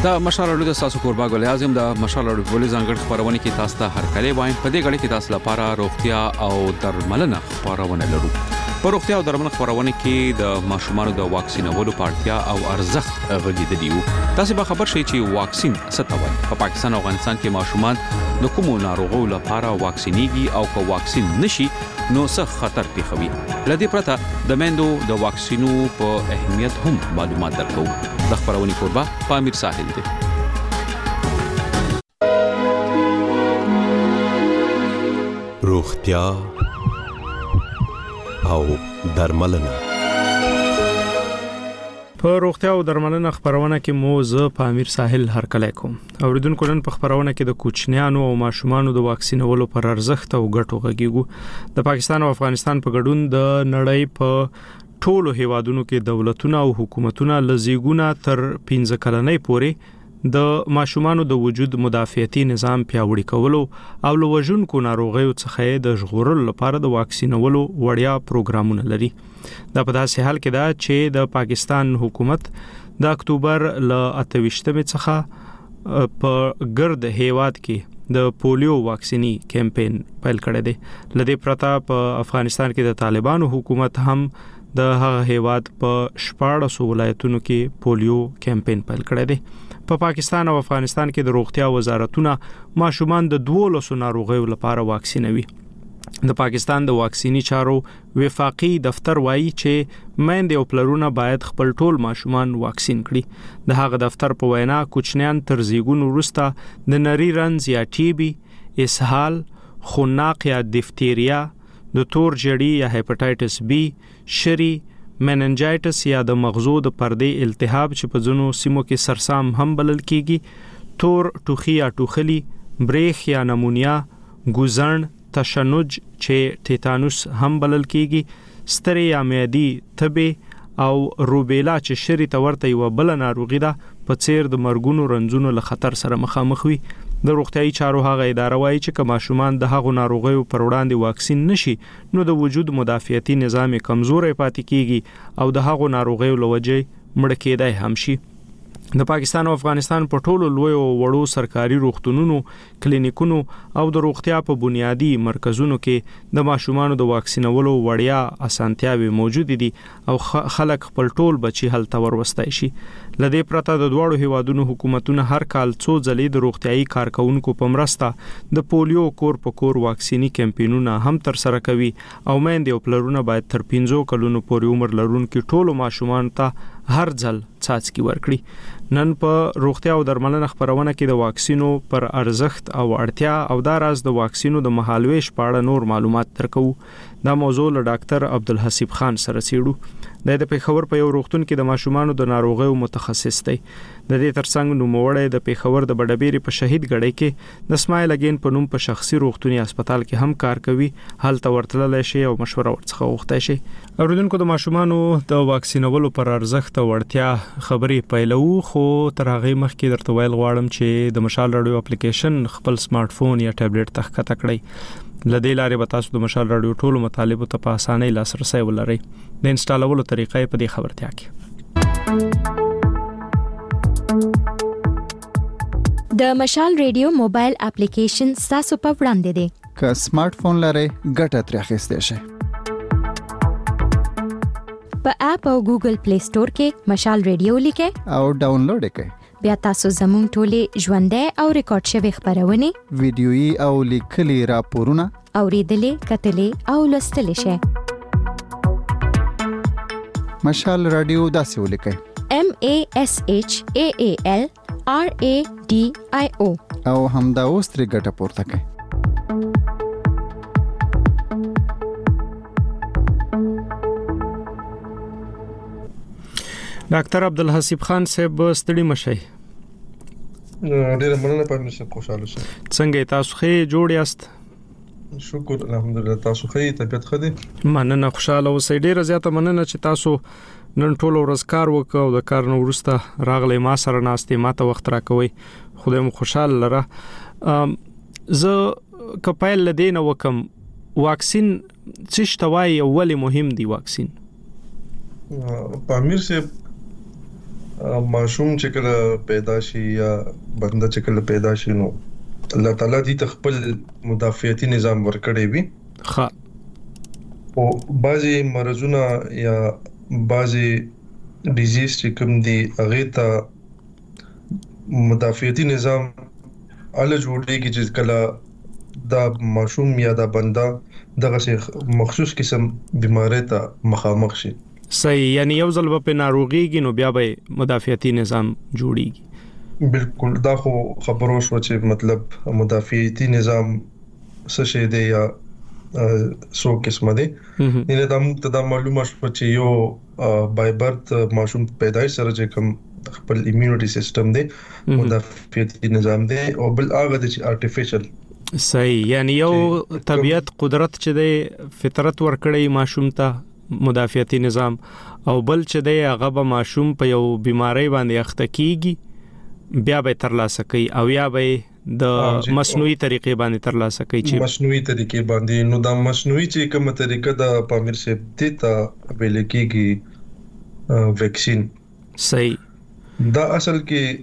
دا مشال اړو د تاسو کوربا ګل اعظم د مشال اړو په ځانګړي خبرونه کې تاسو ته هر کله وایم په دې غړي کې تاسو لپاره روغتیا او درملنه خبرونه لرو. په روغتیا او درملنه خبرونه کې د ماشومانو د واکسینولو پارتیا او ارزښت غږیدلی دیو. تاسو به خبر شئ چې واکسین څه ته وایي. په پاکستان او افغانستان کې ماشومان د کومو ناروغیو لپاره واکسینېږي او که واکسین نشي نو څه خطر پیښوي. لدې پرته د میندو د واکسینو په اهمیت هم معلومات درکو. د خبرونې کوربا پامیر ساحل دی. روغتیا او درملنه. په روغتیا او درملنه خبرونه کې موزه پامیر ساحل هر کله کوم. اوریدونکو نن په خبرونه کې د کوچنیانو او ماشومانو د واکسینولو پر ارزښت او ګټو غږیږو. د پاکستان او افغانستان په ګډون د نړۍ په ټولو هیوادونو کې دولتونه او حکومتونه لزیګونه تر 15 کلنۍ پورې د ماشومانو د وجود مدافعتي نظام پیاوړي کولو او لوژونکو ناروغیو څخه د ژغورلو لپاره د واکسینولو وړیا پروګرامونه لري. دا په داسې حال کې ده چې د پاکستان حکومت د اکتوبر ل 28 څخه په ګرد هیواد کې د پولیو واکسینی کمپاین پیل کړی دی. لدې پرته په افغانستان کې د طالبانو حکومت هم د هغه هیواد په 14 ولایتونو کې پولیو کمپاین پیل کړی دی. په پاکستان او افغانستان کې د روغتیا وزارتونه ماشومان د 12 ناروغیو لپاره واکسینوي. د پاکستان د واکسینی چارو وفاقي دفتر وایي چې میندې او پلرونه باید خپل ټول ماشومان واکسین کړي. د هغه دفتر په وینا کوچنیان تر زیږون وروسته د نری رنځ یا ټي بي، اسهال، خناق یا دیفتیریا، د تور جړی یا هپاتایټس بی، شری، مننجایټس یا د مغزو د پردې التهاب چې په ځینو سیمو کې سرسام هم بلل کیږي، تور ټوخي یا ټوخلی، بریخ یا نمونیا، ګوزن، تشنج چې ټیټانوس هم بلل کیږي، ستړی یا معدي تبه او روبیلا چې شری ته ورته یو بل ناروغي ده په څیر د مرګونو رنځونو له خطر سره مخامخ وي. د روغتیايي چارو هغه اداره وایي چې که ماشومان د هغو ناروغیو پر وړاندې واکسین نشي نو د وجود مدافعتي نظام کمزوري پاتې کیږي او د هغو ناروغیو لوجه مړ کېدای هم شي. د پاکستان او افغانستان په ټولو لوی او وړو سرکاري روغتونونو، کلینیکونو او د روغتیا په بنیادی مرکزونو کې د ماشومانو د واکسینولو وړیا اسانتیاوي موجود دي او خلک خپل ټول بچي هلته وروستای شي. لدې پرته د دوړو هیوادونو حکومتونه هر کال څو ځلې د روغتيایي کارکونکو په مرسته د پولیو کور په کور واکسینی کمپاینونه هم تر سره کوي او میندې او پلرونه باید تر 15 کلونو پورې عمر لرونکو ټولو ماشومان ته هر ځل څاڅکي ورکړي. نن په روغتیا او درملنه خبرونه کې د واکسینو پر ارزښت او اړتیا او دا راز د واکسینو د مهالويش په اړه نور معلومات درکو. دا موضوع له ډاکټر عبدالحسیب خان سره څېړو. د پیښور په یو روغتون کې د ماشومانو د ناروغیو متخصص دی. د دې ترڅنګ نوموړی د پیښور د بډبېری په شهید غړی کې د اسماعیل اگین په نوم په شخصي روغتوني هسپتال کې هم کار کوي. هلته ورتللی شي او مشوره ورڅخه غوښتای شي. اوریدونکو د ماشومانو د واکسینولو پر ارزښت او اړتیا خبرې پیلو، خو تر هغه مخکې درته ویل غواړم چې د مشال رادیو اپلیکیشن خپل سمارټ فون یا ټابلیټ ته ښکته کړئ. لدې لارې به تاسو د مشال رادیو ټولو مطالبو ته په اسانۍ لاسرسی ولرئ. د انسټالولو طریقې په دې خبرتیا کې د مشال رادیو موبایل اپلیکیشن تاسو په وړاندې دی. که سمارټ فون لرئ ګټه ترې اخیستی شئ. په اپ او ګوګل پلی سٹور کې مشال رادیو لیکئ او ډاونلوډ یې کړئ. بیا تاسو زموږ ټولې ژوندۍ او ریکارډ شوی خبرونه، ویډیويي او لیکلي راپورونه اوریدلې، کتلې او لوستلې شئ. مشال رادیو داسې ولیکئ: MASHAAL RADIO او همدا اوس ترې ګټه پورته کړئ. ډاکټر عبدالحسیب خان صاحب ستړي مشئ. ډیره مننه پامیر صاحب، خوشاله شم. څنګه تاسو ښه جوړ یاست؟ شکر الحمدلله. تاسو ښه طبيعت ښه دي؟ مننه، خوشاله اوسئ. ډیره زیاته مننه چې تاسو نن ټول ورځ کار وکړو او د کار نو وروسته راغلی ما سره ناستې، ماته وخت راکوي. خدای مو خوشاله لره. زه کپایل لدین وکم واکسین څه شتوای او ولې مهم دی واکسین؟ پامیر صاحب ماشوم چې کله پیدا شي یا بنده چې کله پیدا شي نو الله تعالی دې خپل مدافعتي نظام ورکړي وي ها او بعضي مرزونه یا بعضي ډیزیز چې کوم دي هغه ته مدافعتي نظام ال جوړيږي چې کله دا ماشوم یا دا بنده دغه مخصوص قسم بيمارۍ ته مخامخ شي صحیح یعنی یو ځل په ناروغيږي نو بیا به مدافعتي نظام جوړيږي بالکل دا خو خبرو شو چې مطلب مدافعتي نظام څه شي دی یا سو قسمه دی نه دا معلومه شو چې یو بای برث ماشوم پیدایش سره چې کوم خپل ایمیونټي سیستم دی مدافعتي نظام دی او بل هغه چې آرټیفیشل صحیح یعنی یو طبيعت قدرت چې دی فطرت ورکړی ماشوم ته مدافعتي نظام او بل چې دی هغه به ماشوم په یو بیماری باندې اخته کیږي بیا به ترلاسه کوي او یا به د مصنوعي طریقې باندې ترلاسه کوي چې مصنوعي طریقې باندې نو دا مصنوعي چې کومه طریقه د پامیر سے دیتا ویل کیږي ویکسین صحیح دا اصل کې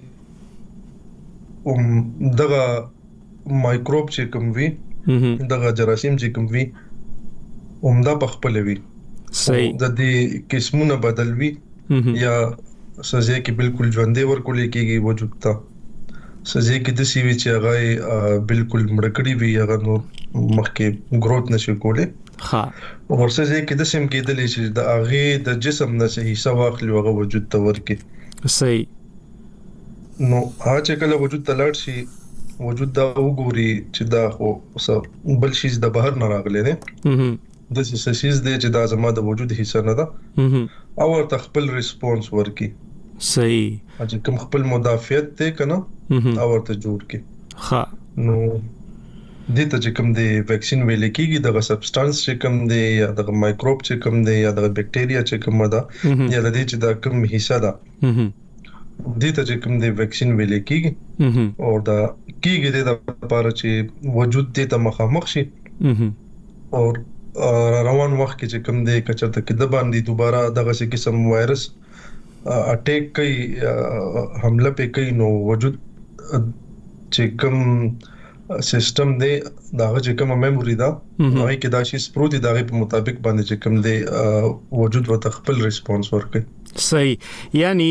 دغه مایکروب چې کوم وی دغه جراثیم چې کوم وی عمده بخپل وی صحیح د دې قسمونه بدل وی یا سزا کې بالکل ژوندې ورکول کېږي وجود ته سزا کې د سی وی چې هغه بالکل مړکړی وی هغه نو مخکې گروث نشي کوله ها او سزا کې د سیم کې د لې د هغه د جسم نه صحیح سواخلی هغه وجود ته ورکی صحیح نو هغه کله وجود ته لاړ شي وجود دا وګوري چې دا خو بل شي د بهر نه راغلی دی د سیسیز دی چې دا زما د وجود حصہ نه ده او ورته خپل ریسپونس ورکی صحیح چې کوم خپل مدافعت ته کنه او ورته جوړ کی ها نو د ته چې کوم دی ویکسین ویل کیږي دغه سبسټانس چې کوم دی یا دغه مایکروب چې کوم دی یا دغه بکټیریا چې کوم ده یا د دې چې دا کوم حصہ ده د ته چې کوم دی ویکسین ویل کیږي او دا کیږي د لپاره چې وجود دې ته مخامخ شي او روان وخت کې چې کوم دی کچرته کې د باندې دوباره دغه څه قسم وایرس اٹیک کوي حمله په کوي نو وجود چې کوم سیستم دی داغه چې کوم میموري دا هغه کې دا شی سپروت دغه په مطابق باندې چې کوم دی وجود وته خپل ریسپونس ورکړي صحیح یعنی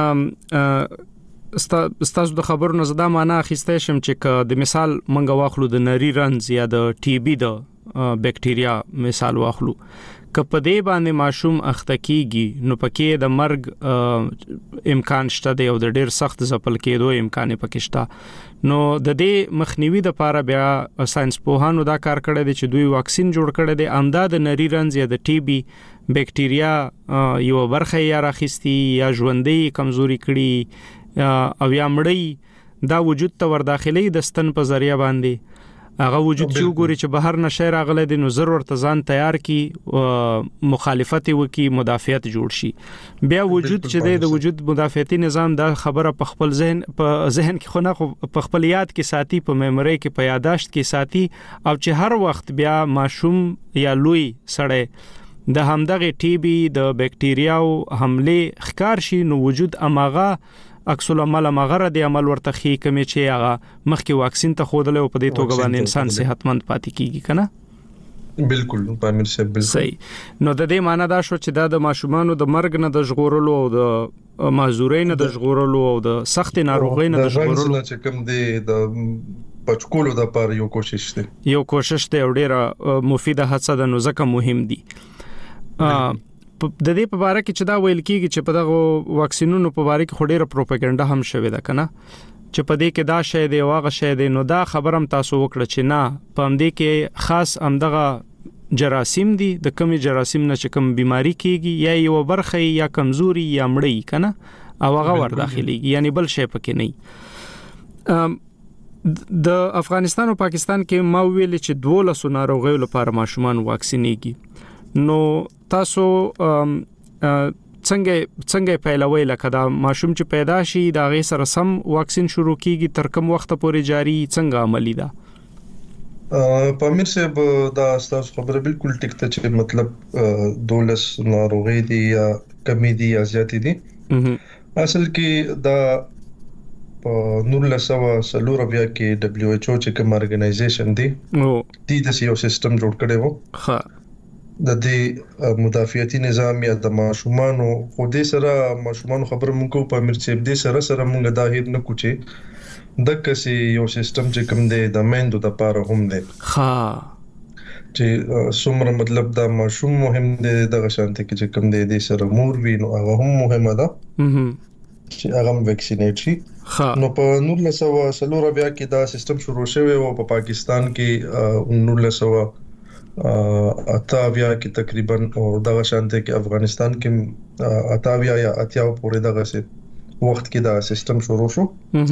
استاسو د خبرونو زدا معنا اخیسته شم چې د مثال منګه واخلو د نری رنز یا د ټي بي د بکټیریا مثال واخلو کله دې باندې ماشوم اخته کیږي نو پکې د مرګ امکان شته دی او د ډیر سخت ځپل کېدو امکان پکې شته نو د دې مخنیوي د لپاره بیا ساينس پوهانو دا کار کړی دی چې دوی واکسین جوړ کړی دی امداد نری رنز یا د ټي بي بکټیریا یو برخه یا راخستی یا ژوندۍ کمزوري کړي او یا مړی دا وجود ته ورداخلي د ستن په ذریعہ باندې هغه وجود چې وګوري چې بهر نشه راغله د نو ضرورت ځان تیار کی مخالفت وکي مدافعت جوړ شي بیا وجود چې د وجود مدافعتي نظام دا خبره په خپل ذهن کې خو نه په خپل یاد کې ساتي په میموري کې په یاداشت کې ساتي او چې هر وخت بیا ماشوم یا لوی سړی د همدغه ټي بي د بکټیریاو حمله ښکار شي نو وجود اماغه عکس العمل مغره د عمل ورته خې کمی چې هغه مخکې واکسین ته خودل او په دې توګه باندې انسان صحتمند پاتې کیږي کنه بالکل پامیر صاحب بالکل صحیح نو د دې معنی دا شو چې دا د ماشومان د مرګ نه د ژغورلو او د معذورین د ژغورلو او د سخت ناروغۍ نه د ژغورلو چې کوم دی د بچکولو د لپاره یو کوشش دی او ډیره مفیده هڅه ده نو ځکه مهم دي د دې په اړه کې چې دا ویل کیږي چې په دغه واکسینونو په اړه کې خډيره پروپاګاندا هم شوه ده کنه چې په دې کې دا شی دی واغه شی دی نو دا خبرم تاسو وکړه چې نه په دې کې خاص امدغه جراثیم دي د کمی جراثیم نه چې کوم بیماری کیږي یا یو برخه یا کمزوري یا مړی کنه او هغه ور داخليږي یعنی بل شی پکې نه د افغانستان او پاکستان کې ما ویل چې 12 ناروغیو لپاره ماشومان واکسینېږي نو تاسو څنګه پیلوي لکه دا ماشوم چې پیدا شي دا غي سره سم واکسین شروع کیږي تر کوم وخت پورې جاری څنګه عملی ده پامیر صاحب دا تاسو خبره بالکل ټیک ته چې مطلب 12 ناروغي دي یا کمی دي یا زیاتې دي اصل کې دا په 1940 کې WHO چې کوم ارګنایزیشن دی د یو سیستم جوړ کړی وو ها د دې مدافعتي نظام یا د ماشومانو خو دې سره ماشومانو خبر مونږ کو په امیر چې دې سره مونږ دا هیر نه کوچې د کسي یو سیستم چې کوم دی د میندو د پاره هم دی ها چې څومره مطلب دا ماشوم مهم دی د غشانته کې چې کوم دی د سره مور وی نو هغه هم مهمه ده چې هغه ویکسینیټ شي نو په 1940 کې دا سیستم شروع شوی او په پاکستان کې 1980 کې تقریبا او د غشانته کې افغانستان کې 80 یا 80 پورې دغه سي وخت کې دا سیستم شروع شو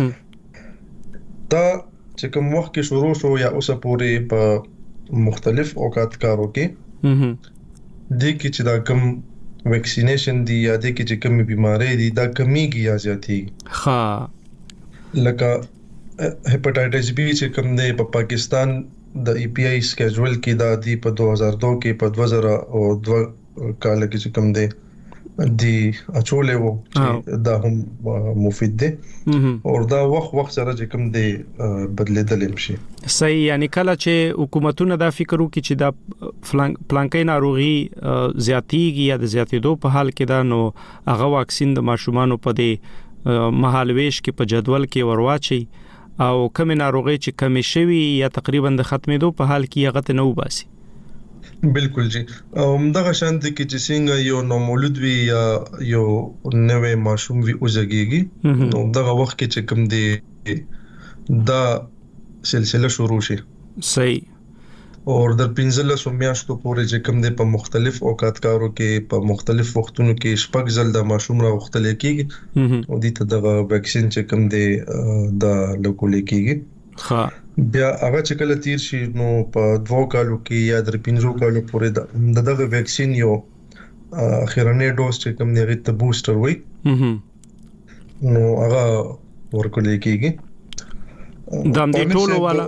دا چې کوم وخت کې شروع شو یا اوسه پورې په مختلف اوقات کارو کې د کې چې دا کوم ویکسینیشن دی یا د کې چې کوم بیماری دي دا کمیږي یا زیاتېږي ها لکه هپاتایټس بی چې کوم دی په پاکستان د ای پی آی سکیجول کې دا دی په 2002 کې په 2002 کال کې چې کوم دی دی اچولې وو چې دا هم مفید دی او دا وخت سره چې کوم دی بدلیدل شي صحیح یعنی کله چې حکومتونه دا فکر وکړي چې دا پلانکې ناروغي زیاتېږي یا د زیاتېدو په حال کې دا نو هغه واکسین د ماشومانو په دې مهالويش کې په جدول کې ورواچي او کوم ناروغي چې کم شوي یا تقریبا د ختمېدو په حال کې هغه ته نو باسي بالکل جی دغه شانت کې چې څنګه یو نومولود وی یا یو نوې ماشوم وی اوسګيږي نو دغه وخت کې چې کوم دی دا سلسله شروع شي صحیح او د 15 میاشتو پورې چې کوم دی په مختلف اوقات کارو کې په مختلف وختونو کې شپږ ځل د ماشوم راوختل کېږي او د دغه ویکسین چې کوم دی دا لګول کېږي ها بیا هغه چې کله تیر شي نو په 2 کالو کې یا د 15 کالو پورې دغه ویکسین یو اخیرنی ډوز چې کوم دی ته بوستر وي نو هغه ورکول کېږي د دې ټولو والا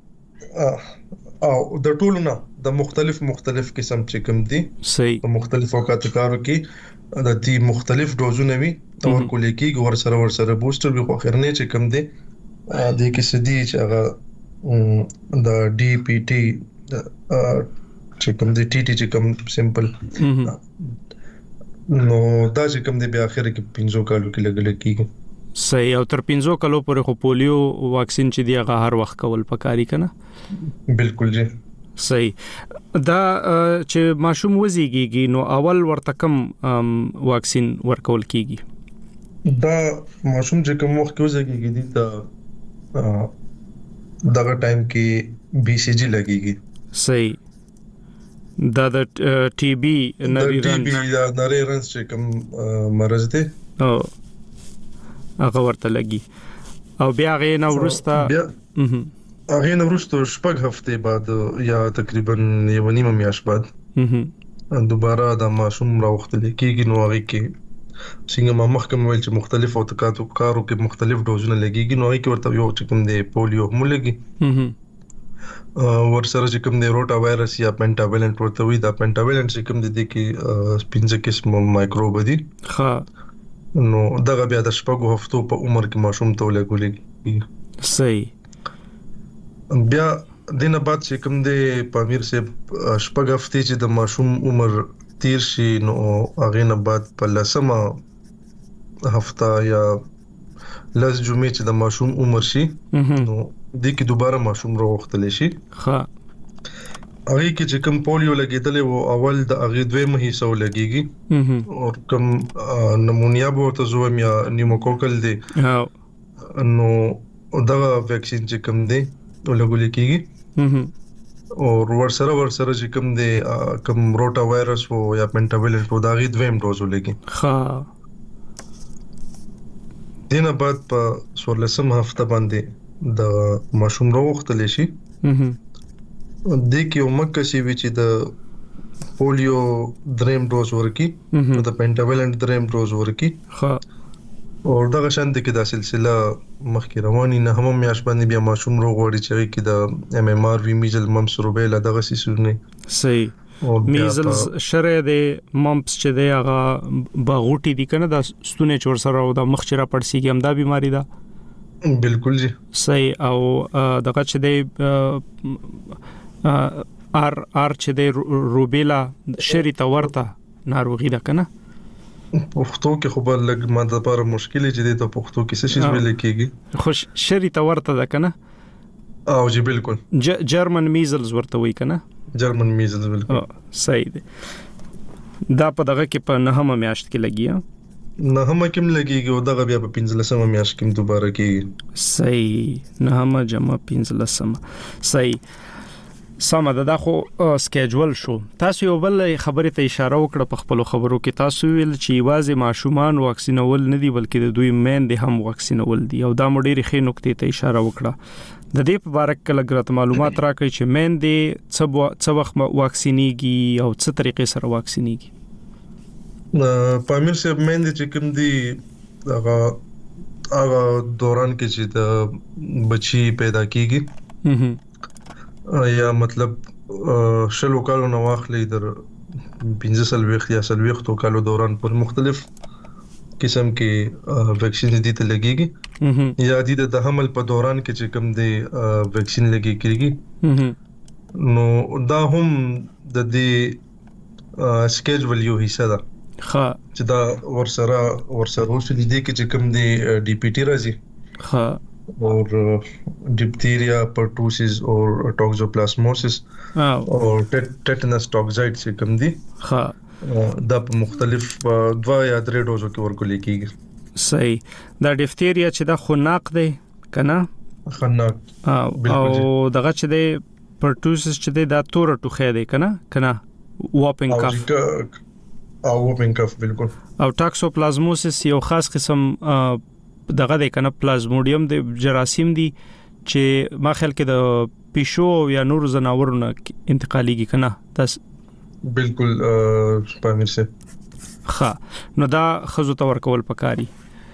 او د ټولو نه د مختلف قسم چې کوم دي صحیح په مختلف اوقات کارو کې د دې مختلف ډوزونه وي ورکول کېږي ورسره بوستر به اخیرنی چې کوم دی د کې سدي چې هغه د ډي پی ټي چې کوم دی ټي ټي چې کوم سمپل نو دا چې کوم دی بیا اخر کې 15 کالو کې لګل کېږي صحیح او تر 15 کالو پورې خو پولیو واکسین چې دی هغه هر وخت کول پکاري کنه بالکل جی صحیح دا چې ماشوم وزيږي نو اول ورته کوم واکسین ورکول کېږي دا ماشوم چې کوم وخت وزيږي دي دا دغه ټایم کې بي سي جي لګيږي صحیح دا د ټي بي نریرنس چې کوم مرز دی او هغه ورته لګي او بیا غي نو ورسته هغه نو ورسته شپږ هفته بعد یا تقریبا یو نیمه میاشت بعد دوباره د ماشوم راوختل کېږي نو هغه کې څنګه ما مخکې ویل چې مختلف اوقاتو کارو کې مختلف ډوزونه لګيږي نو هغه کې ورته یو چې کوم دی پولیو هم لګي ورسره چې کوم دی روټا وایرس یا پنټاویلنت ورته وي دا پنټاویلنت چې کوم دی کې 15 قسم مایکروب دي ها نو دغه بیا د شپږو هفتو په عمر کې ماشوم ته ولګولې صحیح بیا دینه بعد چې کوم دی پامیر سے شپږ هفته چې د ماشوم عمر تیر شي نو هغه نه بعد په لسمه هفته یا لس جمعې چې د ماشوم عمر شي نو د کې دوباره ماشوم راوختل شي ها هغه کې چې کوم پولیو لګیدل وو اول د هغه دویمه حصہ لګيږي او کوم نمونیا به ته زوم یا نیموکوکل دی نو دا ویکسین چې کوم دی ولګول کېږي او ورسره چې کوم دی کوم روټا وایرس او یا پنټاویلنت او دا غي دویم ډوز ولګي ها دینه بعد په 16 هفته باندې د ماشوم راوختل شي د کې عمر سی وی چې د پولیو دریم ډوز ورکی د پنټاویلنت دریم ډوز ورکی ها او دغه شان د کې د سلسله مخکې رواني نه هم میاش باندې بیا ماشوم روغ وړي چې کې د ام ام ار وی میزل ممس روبیلا دغه سيسونه صحیح میزلز شره د ممپس چې دی هغه باغوټي دي کنه د ستونه چور سره او د مخ چیرې پړسیږي هم دا بیماری ده بالکل جی صحیح او دغه چې دی ار چې دی روبیلا شری ته ورته ناروغي ده کنه پښتو کې خو بل لګ ماده لپاره مشکل چې دی ته پښتو کې څه شي ویل کېږي خو شری ته ورته ده کنه او جی بالکل جرمن میزلز ورته وای کنه جرمن میزلز بالکل صحیح دی دا په دغه کې په نهمه میاشت کې لګي نهمه کې لګيږي او دغه بیا په 15مه میاشت کې دوباره کېږي صحیح نهمه جمع 15 صحیح سم ده خو سکیجول شو تاسو یو بل خبره ته اشاره وکړه په خپل خبرو کې تاسو ویل چې واځي ماشومان واکسینول نه دي بلکې د دوی مین دي هم واکسینول دي او دا مډيري خې نقطې ته اشاره وکړه د دې په اړه کله ګرات معلومات راکړئ چې مین دي څه وخت واکسینيږي او څه طریقې سره واکسینيږي پامیر صاحب مین دي چې کوم دي هغه دوران کې چې د بچي پیدا کیږي یا مطلب شلو کالو نو واخلې در 15 یا 20 کالو دوران پر مختلف قسم کې ویکسین دي ته لګيږي یا د حمل په دوران کې چې کوم دي ویکسین لګيږي نو دا هم د دې سکیجول یو حصہ ده چې دا ورسره اوس دي چې کوم دي ډي پی ټي راځي और diphtheria pertussis और toxoplasmosis और टेटनस टॉक्साइड से कम दी دا په مختلف 2 یا 3 ډوزو کې ورکول کېږي صحیح دا ډیفتیریا چې دا خناق دی کنه خناق او دغه چې دی پرټوسس چې دی دا تور ټوخه دی کنه واپینګ کاف او واپینګ کاف بالکل او ټاکسوپلازموسس یو خاص قسم دغه د کنه پلازموډیم د جراثیم دي چې ما خیال کې د پیشو یا نور زناورونو انتقاليږي کنه تاسو بالکل پامیر سے نو دا خزو تور کول پکاري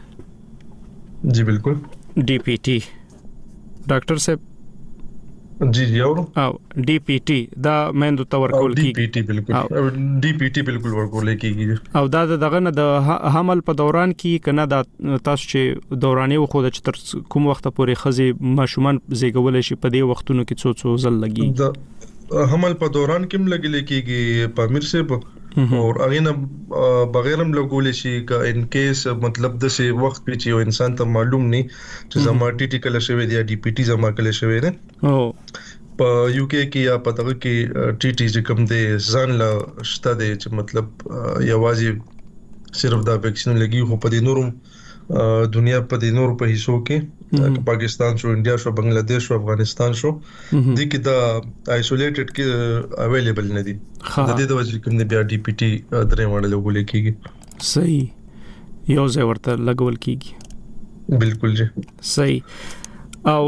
جی بالکل ډي پی ټي ډاکټر صاحب جی او ډي پی ټي دا مندو تور کول کیږي ډي پی ټي بالکل ورکول کیږي او دا دغه نه د حمل په دوران کې کنه دا تاسو چې دوراني وخو د تر کوم وخت پورې خزي ماشومان زیګول شي په دې وختونو کې څو ځل لګي حمل په دوران کې لګل کېږي پامیر سے اور اغه بغیر هم لګول شي کا ان کیس مطلب د څه وخت په چې انسان ته معلوم نه چې زما ټي ټي کله شوی دی ډي پی ټي زما کله شوی نه په یو کې کې یا په دغه کې ټي ټي چې کوم دی ځان لا شته دی چې مطلب یوازې صرف دا ویکسین لګي خو په دې نورم دنیا په دې نور په حصو کې پاکستان شو انډیا شو بنگلاديش شو افغانستان شو د کې دا آیسولیټډ کې اویلیبل نه دي د دې د وجې کوم بیا ډي پی ټي درې وړل لګول کېږي صحیح یو ځای ورته لګول کېږي بالکل جی صحیح او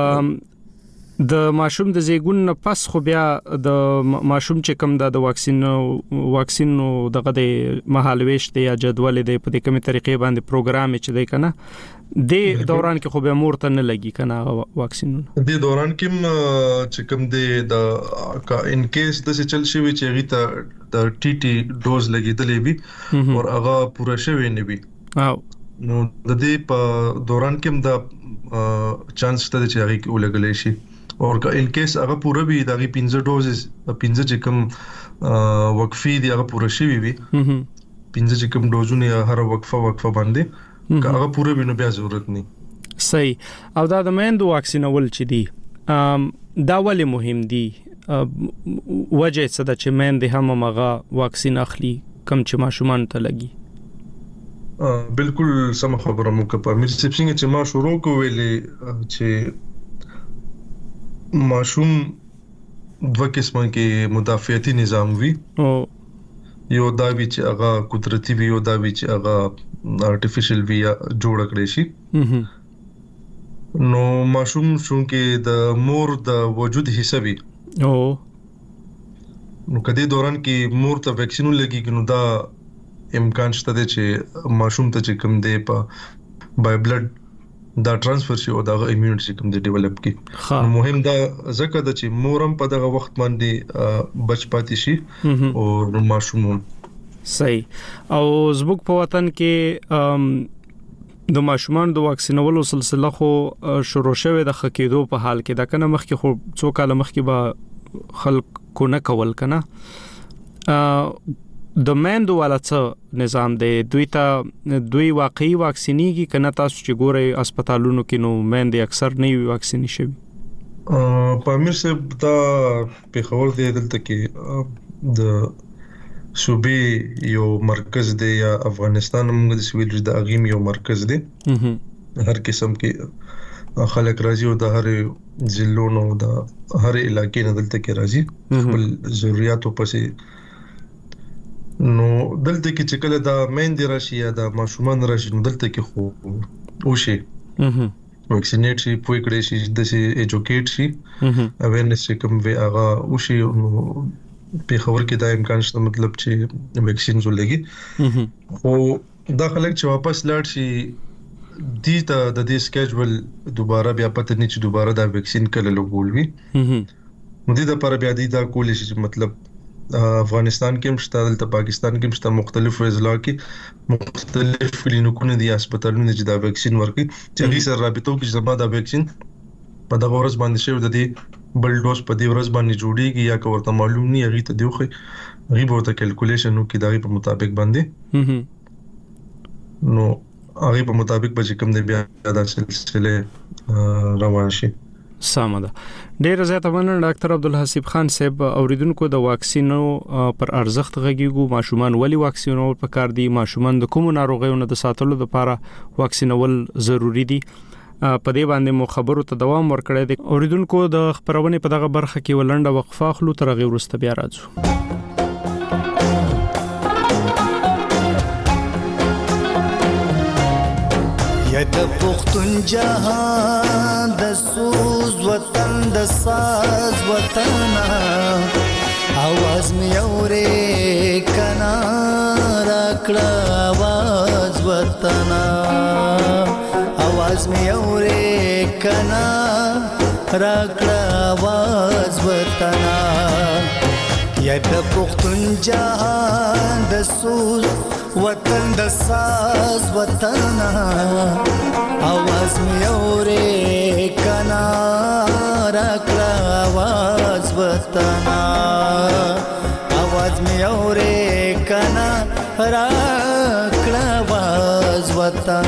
د ماشوم د زیګون نه پس خو بیا د ماشوم چې کوم د واکسین دغه د مهالويش دی یا جدول دی په دې کومه طریقې باندې پروګرام چې دی کنه د دوران کې خو به مورته نه لګي کنه واکسین د دوران کې چې کوم دی د ان کیس د چل شي چې غیته د ټي ټي ډوز لګیدلې وي او هغه پوره شوی نه وي نو د دې په دوران کې د چانس شته چې هغه کې ولګلې شي اور ان کیس هغه پوره وي د 15 ډوزز 15 چې کوم وقفي دی هغه پوره شوی وي 15 چې کوم ډوزونه هر وقفه باندې هغه پوره وینو بیا ضرورت نه صحیح او دا د مندو واکسینول چې دی دا ولې مهم دی وجه څه د چې مند هم مغه واکسین اخلي کم چې ماشومان ته لګي بالکل سم خبره مو کوي مې څنګه چې ما شروع کوولې چې ماشوم دوه قسمه کې مدافعتي نظام وي یو دا وی چې هغه قدرتي وي یو دا وی چې هغه آرټیفیشل وی جوړ کړی شي نو ماشوم شونکه د مور د وجود حصہ وي نو کدي دوران کې مور ته ویکسین لګي نو دا امکان شته چې ماشوم ته چې کوم دی په بای بلډ دا ترانسفر شي او دا ایمیونټي سیستم دې ډیولپ کی مهم دا ځکه د چې مورم په دغه وخت باندې بچ پاتې شي او ماشوم صحیح او زموږ په وطن کې د ماشومان د واکسینولو سلسله خو شروع شوه د خکېدو په حال کې دا کنه مخکې خو څو کال مخکې به خلک کو نه کول کنه د مندو والا څه نظام دی دوی واقعي واکسینیږي کنه تاسو چې ګورئ هسپتالونو کې نو مندې اکثر نه وي واکسینی شوی پامیر صاحب دا په خبر دی دلته کې د صوبې یو مرکز دی یا افغانستان موږ د سویل د اغیم یو مرکز دی هر قسم کې خلک راځي او د هر ضلعونو د هر علاقې نه دلته کې راځي خپل ضرورتو پسې نو دلته کې چې کله دا مېندې راشي یا د ماشومان راشي نو دلته کې خو وشي واکسینیټ شي پوي کړي شي د سي ایجوکیټ شي اویرنس کوم وی هغه وشي نو په خبر کې دا امکان شته مطلب چې ویکسین ولګي او دا خلک چې واپس لاړ شي دي ته د دې سکیجول دوباره بیا پته نه چې دوباره دا ویکسین کله لګول وي نو دې د پر بیا دي دا کولې شي مطلب افغانستان کې مشته دلته پاکستان کې مشته مختلف اضلاع کې مختلف کلینیکونه دي هسپتالونه چې دا ویکسین ورکړي چې هغه سره رابطو کې زما دا ویکسین په دغه ورځ باندې شوی د دې بل ډوز په دې ورځ باندې جوړیږي یا که ورته معلوم نه یغي ته دیوخه غي ورته کیلکولیشن وکړي دا په مطابق باندې نو هغه په مطابق به کوم دی بیا د سلسله روان شي سامده ډیر زیاته مننه ډاکټر عبدالحسیب خان صاحب اوریدونکو د واکسینو پر ارزښت غږیږو ماشومان ولی واکسینول پکار دي ماشومان د کوم ناروغیو نه د ساتلو لپاره واکسینول ضروری دي په دې باندې مو خبرو ته دوام ورکړی دی اوریدونکو د خبرونه په دغه برخه کې ولنډه وقفه خلو تر غي ورسته بیا راځو یا د پختون جهان د سوز وطن د ساز وطن आवाज می اورې کنا راکړه आवाज وطن आवाज می اورې کنا راکړه आवाज وطن یا د پختون جهان د سوز وطن د ساز وطن आवाज می اورې کنا راکړه आवाज وطن आवाज می اورې کنا راکړه आवाज وطن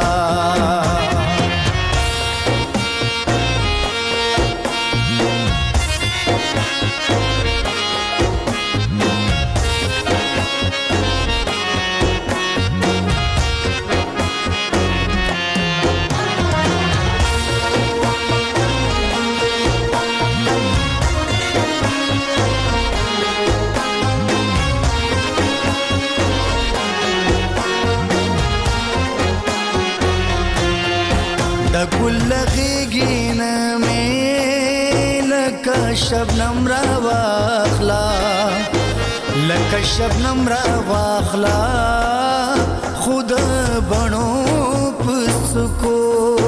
ګل غیګینه مې لکه شبنم را واخلا لکه شبنم را واخلا خود بڼو پسکو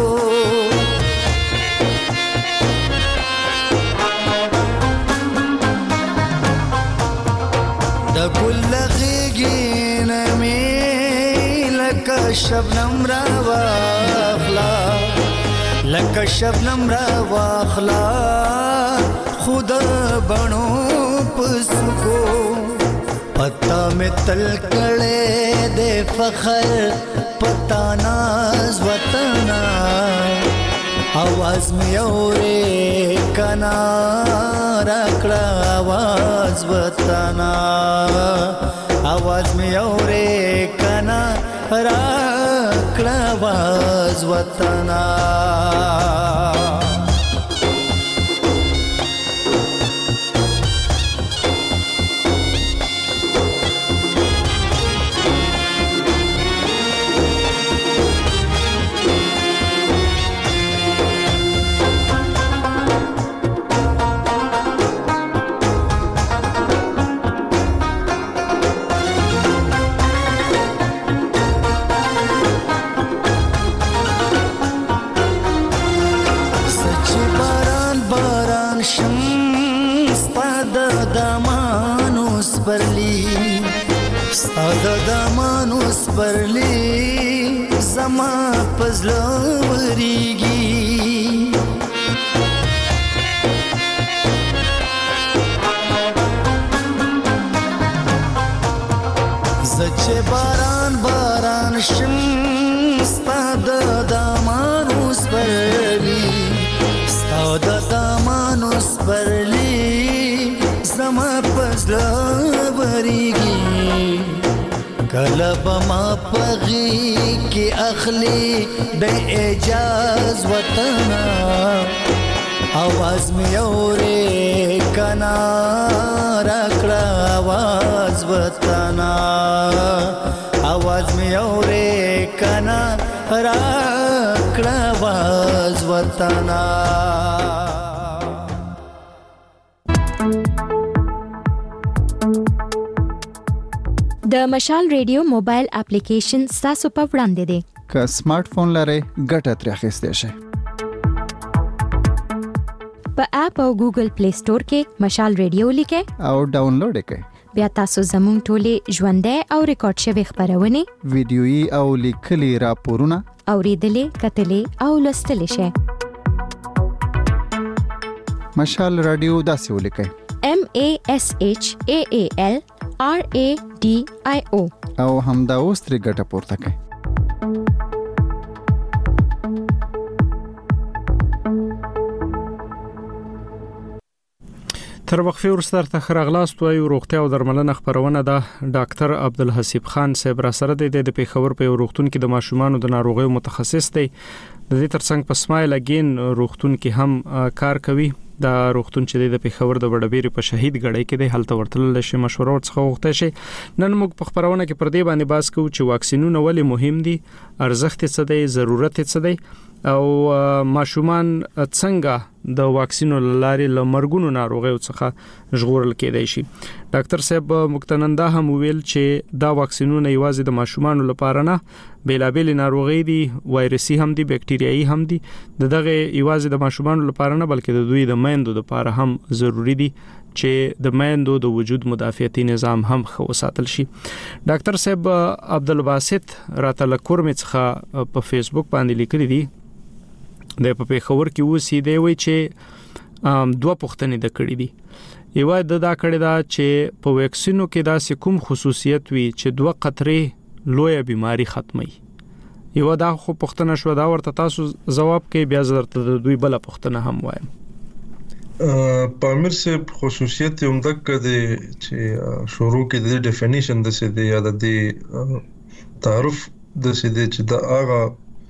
د ګل غیګینه مې لکه شبنم را واخلا لکه شبنم را واخلا خود بڼو پسکو پتا میں تل کړه دے فخر پتا ناز وطن आवाज می اورې کنا راکړه आवाज وطن आवाज می اورې کنا راکړه आवाज وطن سپرلی ستا دامانو سپرلی زما پزړه وریږي زچه باران باران شم ستا دامانو سپرلی ستا دامانو سپرلی زما پزړه وریږي کله به ما پغی کې اخلي به اجاز وطن आवाज می اورې کنا راکړه आवाज وطن आवाज می اورې کنا راکړه आवाज وطن د مشال ریډیو موبایل اپلیکیشن تاسو په وړاندې دی که سمارټ فون لرئ ګټه ترې اخیستی شئ په اپ او ګوګل پلی سٹور کې مشال ریډیو لیکئ او ډاونلوډ یې کړئ بیا تاسو زموږ ټولې ژوندۍ او ریکارډ شوي خبرونه ویډیويي او لیکلي راپورونه اوریدلې کتلې او لوستلې شئ مشال رادیو داسې ولیکئ MASHAAL RADIO او همدا اوس ترې ګټه پورته کړئ تر وقفه ورستر ته خرغلاست وایو روغتیا او درملنه خبرونه ده ډاکټر عبدالحسیب خان صاحب را سره د پیښور په روغتون کې د ماشومانو د ناروغیو متخصص دی د دې ترڅنګ په سمایل اگین روغتون کې هم کار کوي دا روغتون چې د پیښور د وړبېری په شهید غړی کې د حالت ورتل شي مشوره ورڅخه وغوښته شي نن موږ په خبرونه کې پر دې باندې باس کوو چې واکسینونه ولې مهم دي ارزښت څه دی ضرورت څه دی او ماشومان څنګه د واکسینو لارې لمرګونو ناروغیو څخه ژغورل کېدای شي ډاکټر صاحب مقتننده هم ویل چې دا واکسینونه یوازې د ماشومانو لپاره نه بیلابېل ناروغي دي وایرسي هم دي بکټریایي هم دي دغه یوازې د ماشومانو لپاره نه بلکې د دوی د میندو لپاره هم ضروری دي چې د میندو د وجود مدافعتي نظام هم خو ساتل شي ډاکټر صاحب عبدالباسط راته لکور مڅخه په فیسبوک باندې لیکلي دي د په پیښور کې وسی دی وی چې دوه پوښتنې د کړې دي یو دا کړی دا چې په ویکسینو کې داسې کوم خصوصیت وي چې دوه قطرې لوی بیماری ختمي یو دا خو پوښتنه شو دا ورته تاسو جواب کې بیا درته دوی بل پوښتنه هم وایم پامیر سے خصوصیت هم دغه دی چې شروع کې د ډیفینیشن د څه دی یا د تعارف د څه دی چې د هغه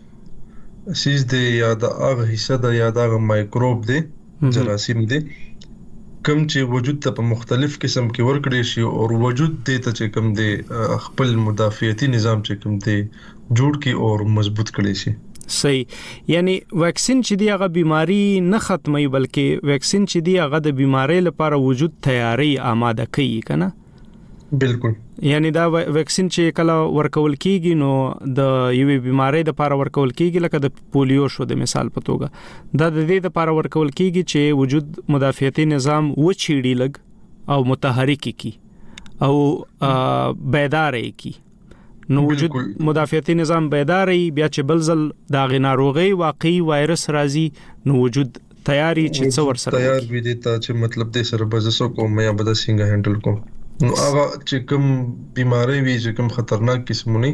سیز دی یا د هغه حصہ د یا د مایکروب دی جراثیم دی کم چې وجود ته په مختلف قسم کې ورکړي شي او وجود دې ته چې کم دی خپل مدافعتي نظام چې کم دی جوړ کی او مضبوط کړي شي صحیح یعنی ویکسین چې دی هغه بیماری نه ختمي بلکې ویکسین چې دی هغه د بیماری لپاره وجود تیاری آماده کوي کنه بالکل یعنی دا ویکسین چې کله ورکول کیږي نو د یوې بیماری د لپاره ورکول کیږي لکه د پولیو شو د مثال په توګه دا د دې لپاره ورکول کیږي چې وجود مدافعتي نظام وچیړي لګ او متحرک کی او بیدار کی نو وجود مدافعتي نظام بیدار بیا چې بلزل دا غناروغي واقعي وایرس راځي نو وجود تیاری چې څو ور سره تیار وي دي ته چې مطلب دې سره بزسو کوم یا بد څنګه هندل کوم نو هغه چې کوم بیماری وي چې کوم خطرناک قسمونه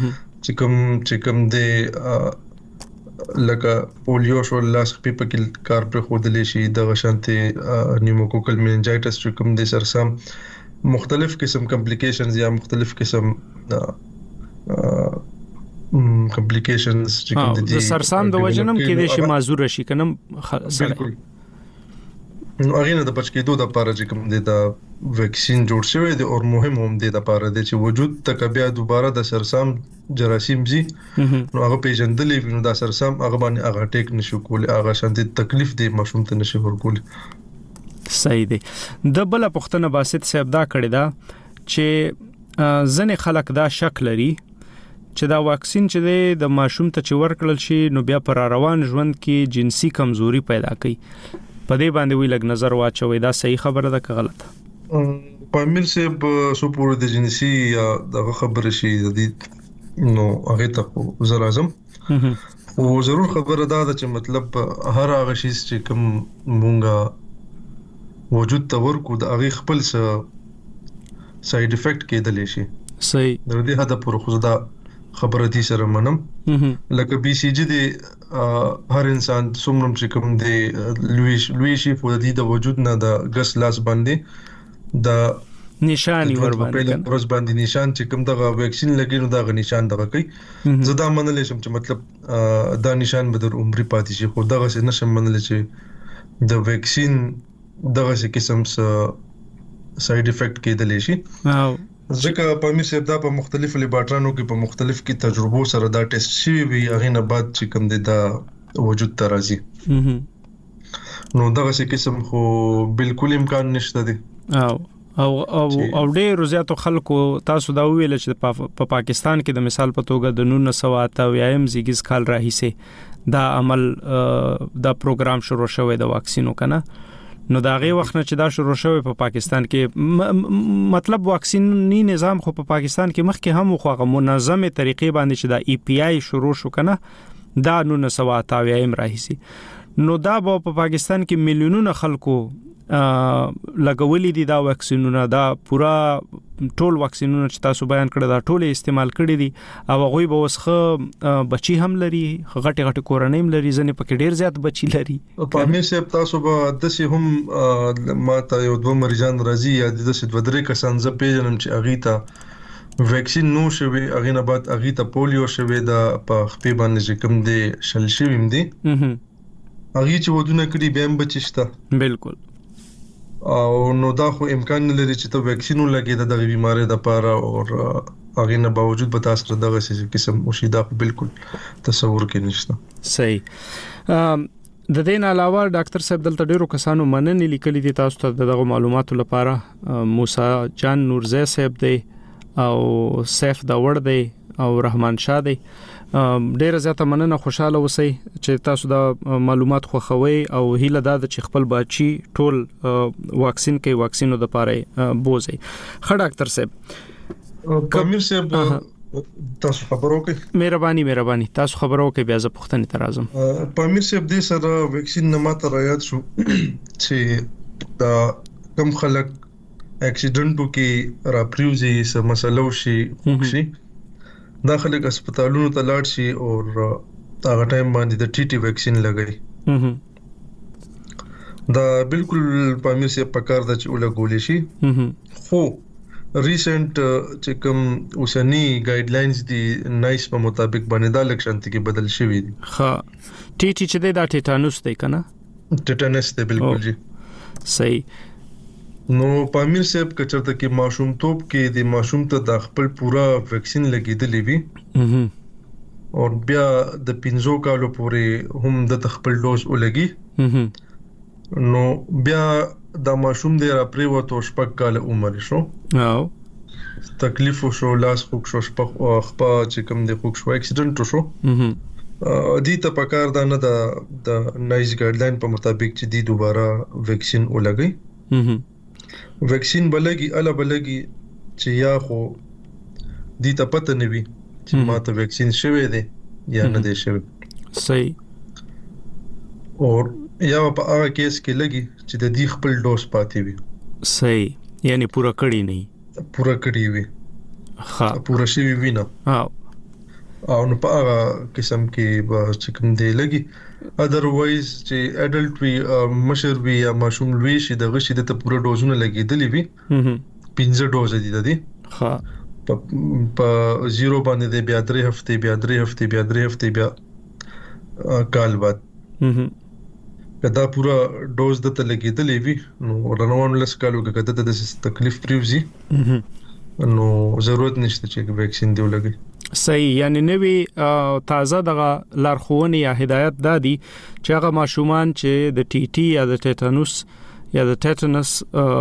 چې کوم دې لکه پولیو شو لاس په کې کار پر خودلې شي د غشانته نیوموکوکل میننجایټس چې کوم دې سرسام مختلف قسم کمپلیکیشنز یا مختلف قسم کمپلیکیشنز چې کوم دې سرسام د وجنم کې د شي معذور شي کنه بالکل نو اغینه د بچکیدو د لپاره چې کوم د ویکسین جوړ شوی دی او مهم هم دی د لپاره د چې وجود تک بیا دوباره د سرسام جراثیم زی نو هغه پیژندلې نو د سرسام هغه باندې هغه ټیک نشو کول هغه شانتي تکلیف دی مشوم ته نشي ورکول صحیح دی د بل پښتنه باسط صاحب دا کړی دا چې ځنې خلک دا شک لري چې دا واکسین چې د ماشوم ته چې ورکړل شي نو بیا پر روان ژوند کې جنسي کمزوري پیدا کوي په دې باندې وی لګ نظر واچوي دا صحیح خبره ده که غلطه پامیر صاحب سو پورې د جنسي یا دغه خبره شي د دې نو هغه ته زه راځم او ضرور خبره ده چې مطلب هر هغه شی چې کوم مونږه وجود ته ورکو د هغه خپل ساید افیکټ کېدلی شي صحیح د دې هدا پر خو دا خبره دي سره منم لکه بي سي جي دي هر انسان څومره چې کوم دی لوی شي په دې د وجود نه د ګس لاس باندې د نشانی ور باندې پروس باندې نشان چې کوم دغه ویکسین لګي نو دغه نشان دغه کوي زدا منل شم چې مطلب دا نشان به در عمر پاتې شي خو دغه څه نشم منل چې د ویکسین دغه قسم ساید افیکټ کېدلی شي ځکه پامیر صاحب دا په مختلفو لیبارټرانو کې په مختلف کې تجربو سره دا ټیسټ شوی وي هغه نه بعد چې کوم دی دا وجود ته راځي نو دغه قسم خو بالکل امکان نشته دی او ډېر زیاتو خلکو تاسو دا ویل چې په پاکستان کې د مثال په توګه د 1928 زیږیز کال راهیسه دا عمل دا پروګرام شروع شوی د واکسینو کنه نو دا غي وخت نه چې دا شروع شوی په پاکستان کې مطلب واکسینی نظام خو په پاکستان کې مخکې هم خو منظمه طریقې باندې چې دا ای پی آی شروع شو کنه دا 1928 راهیسه نو دا په پاکستان کې میلیونونه خلکو لګولې دي دا واکسینونه دا پورا ټول واکسینونه چې تاسو بیان کړل دا ټول استعمال کړی دي او هغه به وسخه بچي هم لري غټي کورنۍ هم لري ځنه پکې ډیر زیات بچي لري په مې صاحب تاسو به د سه هم ماته یو دوه مریضان راځي یا د سه دوه درې کسان ز پیژنم چې اغه ته ویکسین نو شوی اغه نه بعد اغه ته پولیو شوی دا په خپې باندې چې کوم دي شل شویم دي اغه چې ودونه کړي به هم بچشته بالکل او نو دا خو امکان نه لري چې ته ویکسین ولګې د دغه بيمارۍ د پاره او هغه نه باوجود به تاسو دغه قسم مشیدا بالکل تصور کې نشته صحیح د دې علاوه ډاکټر صاحب دلته ډیرو کسانو مننه لیکلي دي تاسو ته دغه معلوماتو لپاره موسی جان نورزی صاحب دی او سیف داور دی او رحمان شاه دی ډیر زیاته مننه خوشاله اوسئ چې تاسو دا معلومات خوښوي او هیله ده چې خپل بچي ټول واکسین کې واکسینو د پاره بوزي خړ ډاکټر صاحب پامیر صاحب تاسو خبرو کې مهرباني تاسو خبرو کې بیا زه پوښتنه ترازم پامیر صاحب دې سره ویکسین نه ماته رايات شو چې دا کم خلک اکسیډنټو کې را پریوزي سم مسلو شي خوشي داخله هسپتالونو ته لاړ شي او هغه ټایم باندې د ټي ټي ویکسین لګي دا بالکل پامیر سي پکار د چې ولګول شي خو ریسنت چې کوم اوسنی ګایډلاینز دي نایس په مطابق باندې دا لکشنت کې بدل شوی دي ها ټي ټي چې دا ټیټانوس دی کنه ټیټانس دی بالکل جی صحیح نو پامیر صاحب کچرته کې ماشوم توپ کې د ماشوم ته د خپل پورا ویکسین لګیدلې وي او بیا د 15 کالو پورې هم د خپل ډوز ولګي نو بیا د ماشوم د راپری وته شپږ کال عمر شو او تکلیف شو لاس خوک شو شپږ خپه چې کوم د خوک شو اکسیډنټ شو دې ته پکار دا نه د نایس ګایډلاین په مطابق چې دی دوباره ویکسین ولګي ویکسین بلګي چې یا خو دې ته پته نه وي چې ماته ویکسین شوی دی یا نه دی شوی صحیح او یا په هغه کیس کې لګي چې د دې خپل ډوز پاتې وي صحیح یعنی پورا کړی وي ها پورا شوی وي نه او نو په هغه قسم کې به چې کوم دی لګي اذروایز چې اډلټ وی مشر وی یا ماشوم وی شي د غشي د ته پوره ډوزونه لګیدلې وي 15 ډوز دي ها په زیرو باندې د بیا 3 هفته بیا کال بعد کدا پورا ډوز د ته لګیدلې وي نو روانو لس کالو کې کده د تکلیف پریوزي نو ضرورت نشته چې ویکسین دی ولګي صحیح یعنی نوی تازه دغه لارښوونې یا هدایت دادي چې هغه ماشومان چې د ټي ټي یا د ټیټانوس یا د ټیټنس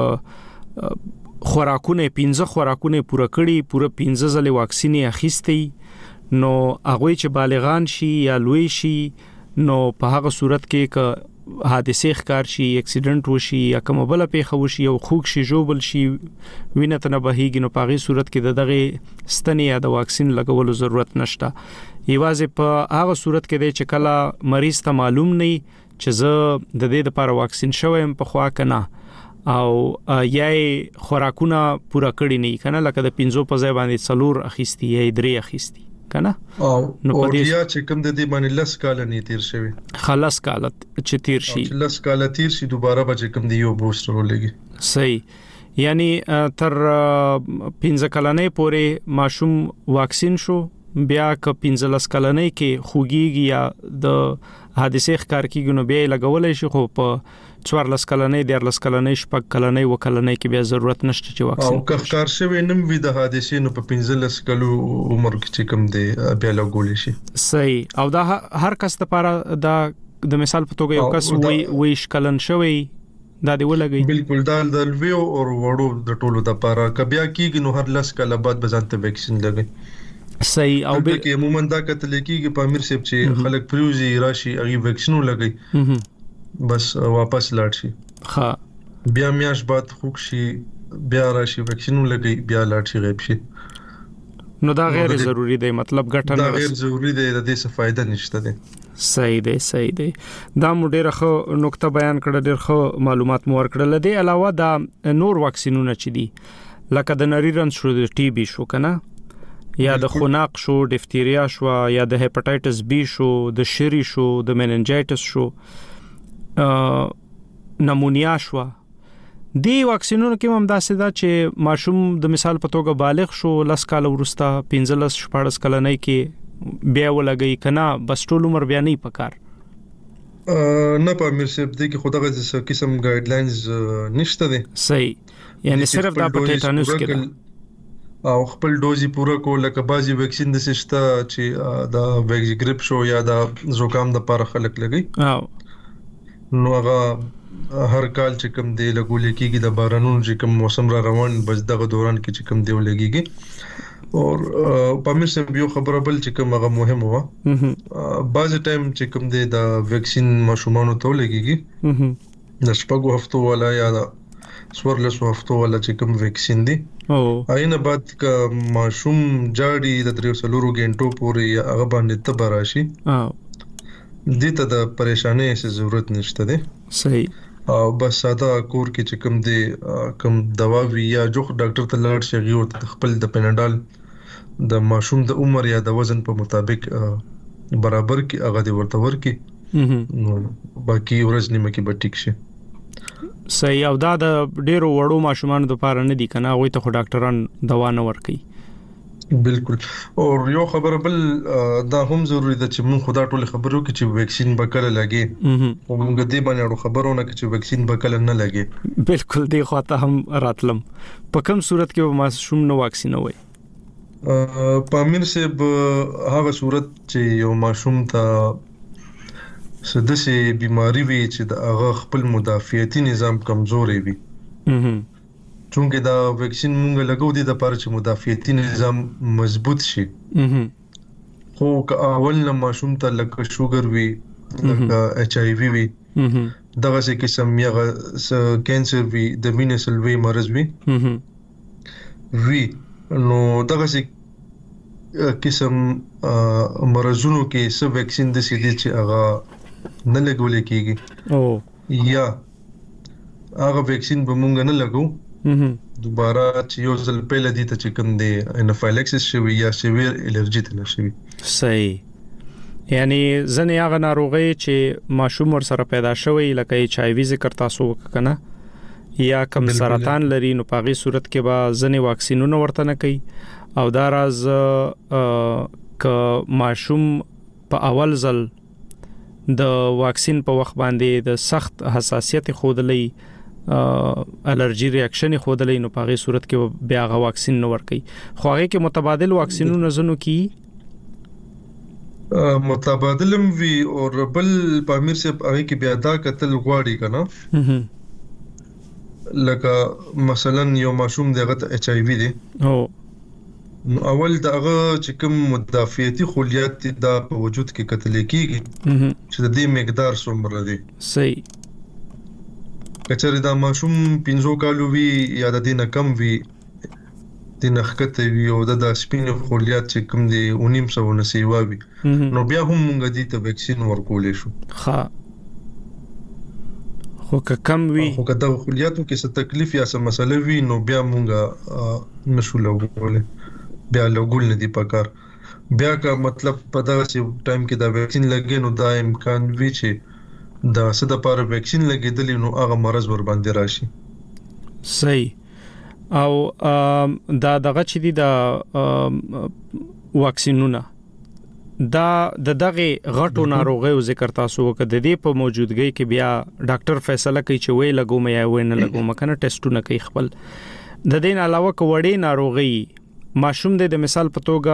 خوراکونه 15 خوراکونه پوره کړي پوره 15 ځله واکسین اخیستي نو هغه چې بالغان شي یا لوی شي نو په هغه صورت کې حادثه ښکار شي اکسیډنٹ وشي یا کوم بل پیښه وشي او خوک شي جوبل شي وینه ته نه بهيږي نو پاغي صورت کې دغه ستنې یا د واکسین لګولو ضرورت نشته یوازې په هغه صورت کې چې کله مریض ته معلوم نه چې زه د دې لپاره واکسین شوم په خوا کنه او یای خوراکونه پورا کړی نه کنه لکه د 5 په ځای باندې څلور اخیستی یا 3 اخیستی کنه نو په دې یا چې کوم د دې باندې لس کال نه تیر شوی خلاص کال چې تیر شي لس کال تیر شي دوباره به کوم دی یو بوستر ولګي صحیح یعنی تر 15 کلنې پورې ماشوم واکسین شو بیا ک 15 کلنې کې خوګيږي یا د حادثه ښکار کیږي نو بیا لګولای شي خو په 14 کلنې 13 کلنې شپږ کلنې و کلنې کې بیا ضرورت نشته چې واکسین او که ښکار شوی نم وي د حادثې نو په 15 کلو عمر کې چې کوم دی بیا لګول شي صحیح او دا هر کس لپاره د مثال په توګه یو کس ویش کلن شوی دا دی ولګي بالکل دا د لویو او وړو د ټولو لپاره کبیا کیږي نو هر لاس کله بعد بزانته ویکسین لګي صحیح او به کې عموما دا کتل کیږي په امیر صاحب چې خلک پریوزي راشي هغه ویکسینو لګي بس واپس لاړ شي ها بیا میاش بعد خوک شي بیا راشي ویکسینو لګي بیا لاړ شي غیب شي نو دا غیر ضروری دی مطلب ګټه نه غیر ضروری دی د دې څه فائدہ نشته دی صحیح دی دا مو ډیره خو نقطه بیان کړه ډیر خو معلومات مو ورکړل دي علاوه دا نور واکسینونه چي دي لکه د نریرن شو د ټي بي شو کنه یا د خناق شو ډیفتیریا شو یا د هپاتایټس بی شو د شری شو د میننجایټس شو نمونیا شو دی واکسینونو کې هم داسې دا چې ماشوم د مثال په توګه بالغ شو لس کال ورسته 15-14 کلنۍ کې بیا ولګي کنه بس ټول عمر بیا نه پکار نه په امیر صاحب دی کې خدای غوښتل قسم ګایډلاینز نشته دي صحیح یعنی صرف دا پټیټانوس کې او خپل دوزي پوره کول لکه بازي ویکسین د سشته چې دا ویکس گریپ شو یا دا زوکام د لپاره خلک لګي نو هغه هر کال چې کوم دی لګول کېږي د بارانونو چې کوم موسم را روان بس دغه دوران کې چې کوم دی ولګيږي او په مې سم یو خبره بل چې کوم هغه مهم و بعض ټایم چې کوم دی د ویکسین ماشومانو ته ولګيږي د شپږو هفتو ولا یا د سورلسو هفتو ولا چې کوم ویکسین دی اینه بعد کا ماشوم جاړي د 3 غنټو پورې هغه باندې تبراشي دې ته د پریشانې څه ضرورت نشته دی صحیح او بس ساده کور کې چې کوم دی کوم دوا وی یا جوخ ډاکټر ته لاړ شي او خپل د پیناډال د ماشوم د عمر یا د وزن په مطابق برابر کې هغه دی ورته ورکی نو باقي ورځ نیمه کې به ټیک شي صحیح او دا د ډیرو وړو ماشومانو لپاره نه دي کنه هغه ته خو ډاکټران دوا نه ورکي بالکل او یو خبره بل دا هم ضروری ده چې موږ خدا ټول خبرو کې چې ویکسین بکله لګي او موږ دې باندې خبرونه کې چې ویکسین بکله نه لګي بالکل دی خو ته هم راتلم په کوم صورت کې ماشوم نو واکسین وای په امیر صاحب هغه صورت چې یو ماشوم ته سدسي بیماری وي چې د هغه خپل مدافعتي نظام کمزوري وي چونکه دا ویکسین مونږ لګو دي د لپاره چې مدافعتي نظام مضبوط شي خو که اول نه ماشوم ته لکه شوګر وي لکه ایچ آی وی وي دغه څه قسم یا کینسر وي د وینې سلوي مرز وي نو دغه څه قسم مرزونو کې څه ویکسین د سې دي چې هغه نه لګول کېږي یا هغه ویکسین به مونږ نه لګو دوباره چې یو ځل پهله دي ته چې کوم دی انافایلکسس شوی یا سیویر الرجی ته شوی صحیح یعنی ځنې هغه ناروغي چې ماشوم ور سره پیدا شوی لکه ایچ آی وی ذکر تاسو وکنه یا کم سرطان لري نو په غي صورت کې به ځنې واکسینونه ورته نه کوي او دا راز ک ماشوم په اول ځل د واکسین په وخت باندې د سخت حساسیت خودلې الرجی ریاکشن خودلې نو په غي صورت کې بیا غا واکسین نه ورکي خو هغه کې متبادل واکسینونه زنو کی متبادلم وی او بل پامیر سے هغه کې بیا دا قتل غواړي کنه لکه مثلا یو ماشوم دغه ایچ آی وی دی نو اول دغه چې کوم مدافعتي خلیات دي دا په وجود کې کتل کېږي چې د دې مقدار څومره دی. صحیح. کچره دا ماشوم 15 کالو وی یا د دینه کم وی د نخکته وی او د سپین خلیات چې کوم دی 1900 نسیوا وی نو بیا هم موږ دې ته ویکسین ورکولې شو. ها خو کم وی خو کدا خلیاتو کې څه تکلیف یا څه مسله وی نو بیا موږ نشو لګولې بیا لګول نه دی پکار. بیا کا مطلب په دا چې ټایم کې دا ویکسین لګې نو دا امکان وی چې دا څه د پاره ویکسین لګیدل نو هغه مرز ور باندې راشي. صحیح. او دا دغه چې دی دا واکسینونه دا دغه غټو ناروغیو ذکر تاسو وکړه د دې په موجودګۍ کې بیا ډاکټر فیصله کوي چې وې لګوم یا وې نه لګوم کنه ټیسټونه کوي خپل. د دې نه علاوه کوړې ناروغي ماشوم د مثال په توګه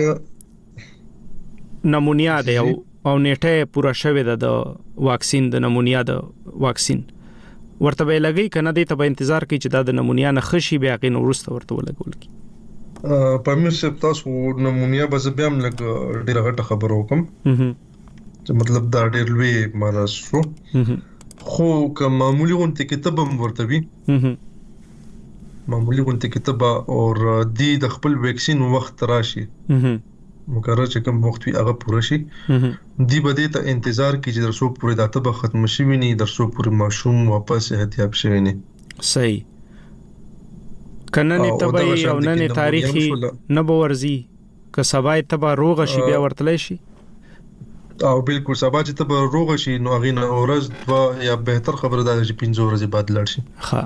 نمونیا دی او نیټه پورا شوه د واکسین د نمونیا د واکسین ورته به لګي کنه دې ته به انتظار کوي چې د نمونیا نه خشي بیا کې نو ورسته ورته ولګول کی. په مې څه تاسو نمونیا به زه بیا هم لګ ډیره غټه خبر وکم چې مطلب دا ډیر لوی مرض شو خو که معمولی غونته کتاب هم ورته وي معمولی غونته کتاب او د خپل ویکسین وخت راشي مقرر چې کوم وخت وي هغه پوره شي دی به دې ته انتظار کوي چې درسو پورې داته به ختم شي ویني درسو پورې ماشوم واپس احتیاط شي ویني. صحیح. کنه نه تبې او نه تاریخي نه بورزي که سبا ته به روغ شي بیا ورتلې شي او بالکل سبا چې ته به روغ شي نو هغه نه ورځ دوا یا بهتر خبره ده چې 15 ورځې بعد لړ شي. ها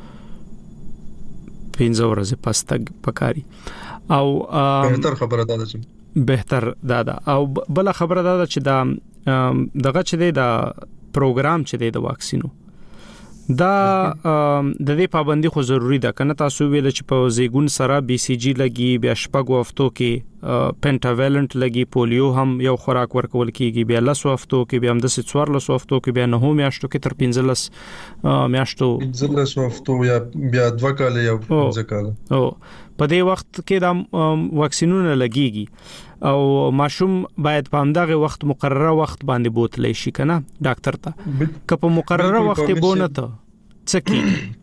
15 ورځې پس تک پکاري او بهتر خبره ده چې بهتر دا او بل خبره ده چې دا دغه چې دا پروګرام چې د واکسینو دا د دې پابندي خو ضروری ده کنه تاسو ویل چې په زیګون سره بي سي جي لګي بیا شپږو هفتو کې پنټاویلنت لګي پولیو هم یو خوراک ورکول کیږي بیا لسو هفتو کې بیا هم د 14 هفتو کې بیا 9 میاشتو کې تر 15 میاشتو 15 هفتو یا بیا 2 کال یا 15 کال او په دې وخت کې دا واکسینونه لګيږي او ماشوم باید په همدغه وخت مقرره وخت باندې بوتلی شي کنه ډاکټر ته که په مقرره وخت بونه ته څکی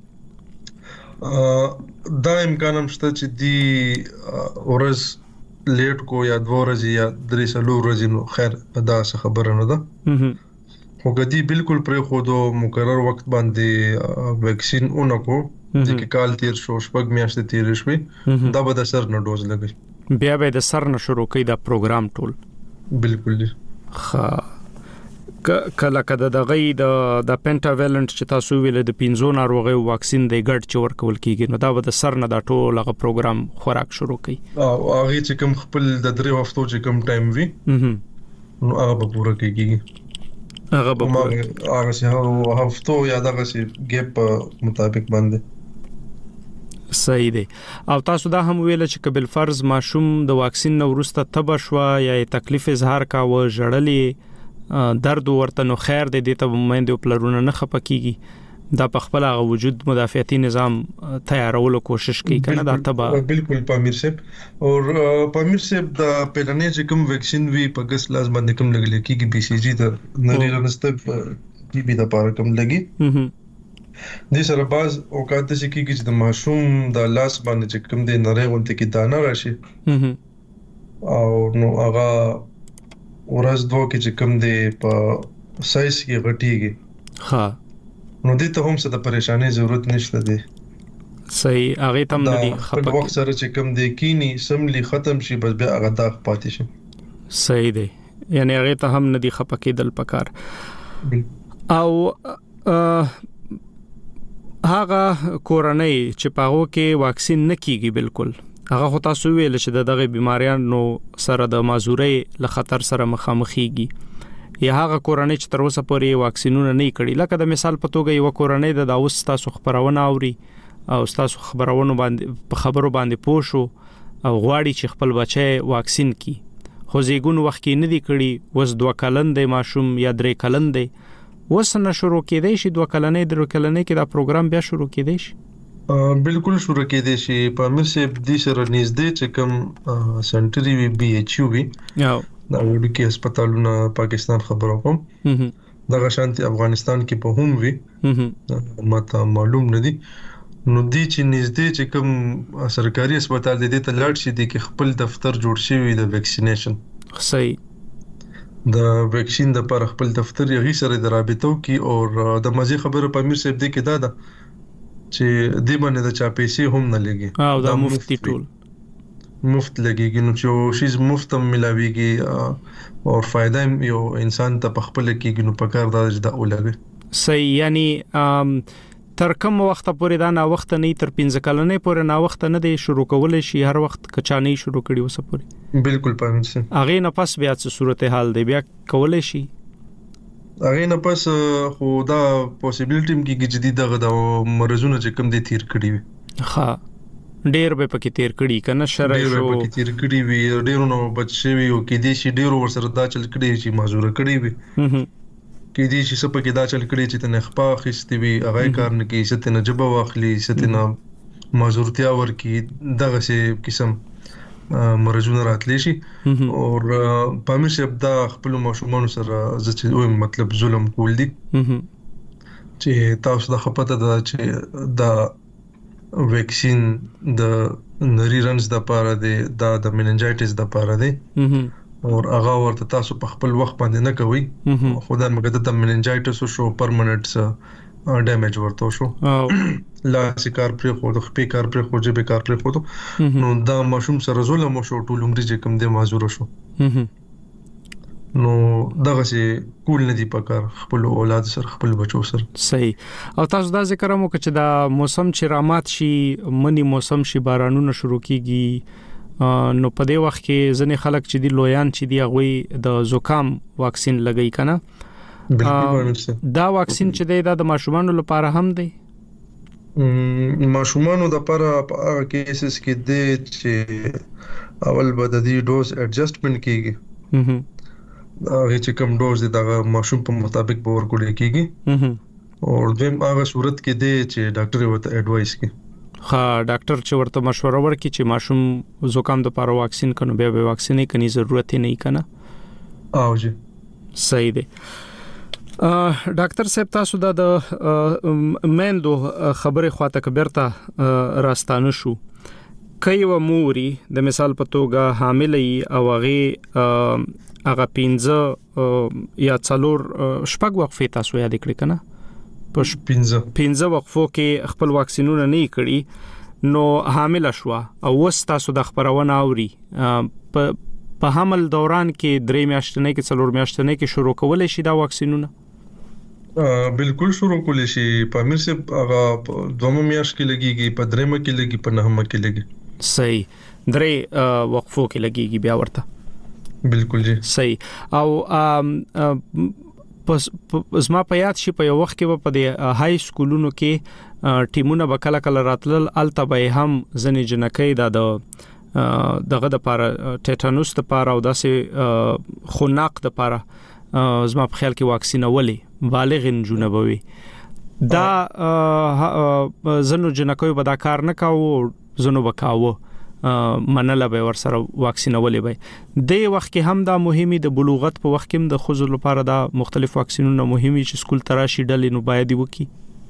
دا امکان هم شته چې دی ورځ لیټ کو یا 2 ورځې یا 3 ورځې نو خیر دا څه خبره نه ده خو کدی بالکل پر خودو مقرر وخت باندې ویکسین اونکو چې کال تیر شو شپږ میاشتې تیر شوي دا به د سر نه ډوز لګي بیا به د سر نه شروع کوي دا پروګرام ټول. بالکل ها کله کده د غي د پنټاویلنت چې تاسو ویل د 15 ناروغي واکسین د ګډ چور کول کیږي نو دا به د سر نه دا ټول هغه پروګرام خوراک شروع کوي او هغه چې کوم خپل د 3 هفتو چې کوم ټایم وي نو هغه به پوره کیږي هغه به هفتو یا دغه سي ګیپ مطابق باندې. صحیح دی. او تاسو دا هم ویل چې قبل فرض ماشوم د واکسین نو ورسته تبه شو یا تکلیف اظهار کاوه جړلې درد ورته نو خیر دی ته مېندو پلرونه نه خپکیږي دا په خپل هغه وجود مدافعتي نظام تیارولو کوشش کوي کنه دا تبه بالکل پامیر صاحب او پامیر صاحب د پیلنې چې کوم ویکسین وی په ګس لاس باندې کوم لګل کیږي بي سي جي ته نری رنسته پی بي د پاره کوم لګي د سره باز اوقات چې کیږي چې د ماشوم د لاس باندې چې کوم د نری غونته کې دانه راشي او نو هغه ورځ دوه کې چې کوم دی په سایز کې غټيږي ها نو دې ته هم څه د پریشانی ضرورت نشته دی. صحیح هغه تم نه دی خپل وخت سره چې کوم دی کینی سملی ختم شي بس بیا هغه داغ پاتې شي. صحیح دی یعنی هغه ته هم نه دی خپکیدل پکار او هغه کورنۍ چې پاغو کې واکسین نه کیږي بالکل هغه خو تاسو ویل چې دغه بیماریانو سره د مازوري له خطر سره مخامخيږي یا هغه کورنۍ چې تر اوسه پورې واکسینونه نه کړي لکه د مثال په توګه یو کورنۍ د اوس تاسو خبرونه اوري او تاسو خبرونه باندې په خبرو باندې پوښو او غواړي چې خپل بچي واکسین کړي خو زیګون وخت کې نه دی کړي وس 2 کلن دی ماشوم یا 3 کلن دی وس نه شروع کېدای شي 2 کلنې 3 کلنې کې دا پروګرام بیا شروع کېدای شي بالکل شروع کېدې شي په امیر صاحب د سره نږدې چې کوم سنټري وی بي ایچ یو وی او دا وړوکی هسپتالونه پاکستان خبرو کوم دغه شانتي افغانستان کې په هم وی ماته معلوم نه دي نو دی چې نږدې چې کوم سرکاري هسپتال دی ته لاړ شي د خپل دفتر جوړ شوی د ویکسینیشن صحیح د ویکسین د پر خپل دفتر یې سره د رابطو کې او د مزي خبره په امیر صاحب دی کې دا چې دی باندې د چا پیسې هم نه لګي او دا مفتی ټول مفت لګيږي نو چې شیز مفت هم ملاويږي او فائدہ یو انسان ته په خپل کېږي نو په کار دا ولګي صحیح یعنی تر کوم وخت پورې دا نا وخت نه تر 15 کلنې پورې نا وخت نه دی شروع کول شي هر وخت کچانې شروع کړي وسه پورې بالکل پامن سي اغه نه پس بیا څه صورتحال دی بیا کول شي اغه نه پس خو دا پوسیبিলিټی کې جديد دغه د مرزونه چې کم دي تیر کړی وي ها ډیر به پکې تیر کړي کنه شرع شو ډیر پکې تیر کړي وي ډیرو نو بچي وي او کې دي شي ډیرو ورسره دا چل کړي چې معذور کړي وي کې دي چې سپه کې دا چل کړي چې تنه خپا خستې وي هغه کار نه کې ستنه جبه واخلي ستنه معذورتیا ورکی دغه سي قسم مرزونه راتلی شي او پامیر صاحب دا خپل ماشومان سره چې مطلب ظلم کول دي چې تاسو د خپته دا چې دا ویکسین د نری رنز د پاره دی دا د مننجایټس د پاره دی او هغه ورته تاسو په خپل وخت باندې نه کوي خدای مګد د مننجایټس شو پرمننت ډیمیج ورته شو لا سکار پر خو د خپې کار پر خو جبه کار پر خو نو دا ماشوم سره ظلم شو ټول عمر چې کوم دی معذور شو نو دغه سي کول نه دی پکار خپل اولاد سره خپل بچو سره صحیح او تاسو دا ذکر مو چې دا موسم چې رامات شي منی موسم شي بارانونه شروع کیږي نو په دې وخت کې ځنې خلک چې دی لویان چې دی هغه د زکام واکسین لګی کنه دا واکسین چې دی دا د ماشومانو لپاره هم دی ماشومانو د لپاره په هغه کیسز کې دی چې اول به د دې ډوز اډجستمنت کیږي هغه چې کوم ډوز دی دا ماشوم په مطابق به ورکول کیږي او دیم هغه صورت کې دی چې ډاکټر ورته اډوایس کوي ها ډاکټر چې ورته مشوره ورکړي چې ماشوم زکام د لپاره واکسین کنو بیا به واکسینې کني ضرورت نه کنه او جی صحیح دی ډاکټر صاحب تاسو د مندو خبره خواته کبرته راستانه شو کای و موري د مثال په توګه حاملې او هغه 15 یا څلور شپږ وقفې تاسو یاد کړئ کنه په 15 وقفو کې خپل واکسینونه نه کړی نو حامل شو او وس تاسو د خبرونه اوري په حمل دوران کې 3 میاشتې کې 4 میاشتې کې شروع کول شي دا واکسینونه بالکل شروع کول شي په امیر سے هغه 2 میاشتې کې لګيږي په 3 کې لګي په 9 کې لګي صحیح 3 وقفو کې لګيږي بیا ورته بالکل جی صحیح او پس زما په یاد شي په یو وخت کې په د های سکولونو کې ټیمونه وکاله کله راتلل التبه هم ځنې جنکې دغه د پاره ټیټانوس د پاره او داسې خناق د پاره زما په خیال کې واکسین ولې بالغ جنبوي دا زنو جنکې به دا کار نه کاوه زنو وکاوه منله به ور سره واکسین ولې به د وخت کې هم دا مهمه د بلوغت په وخت کې د خزر لپاره دا مختلف واکسینونه مهمه چې سکول تراشي ډلې نو باید وکي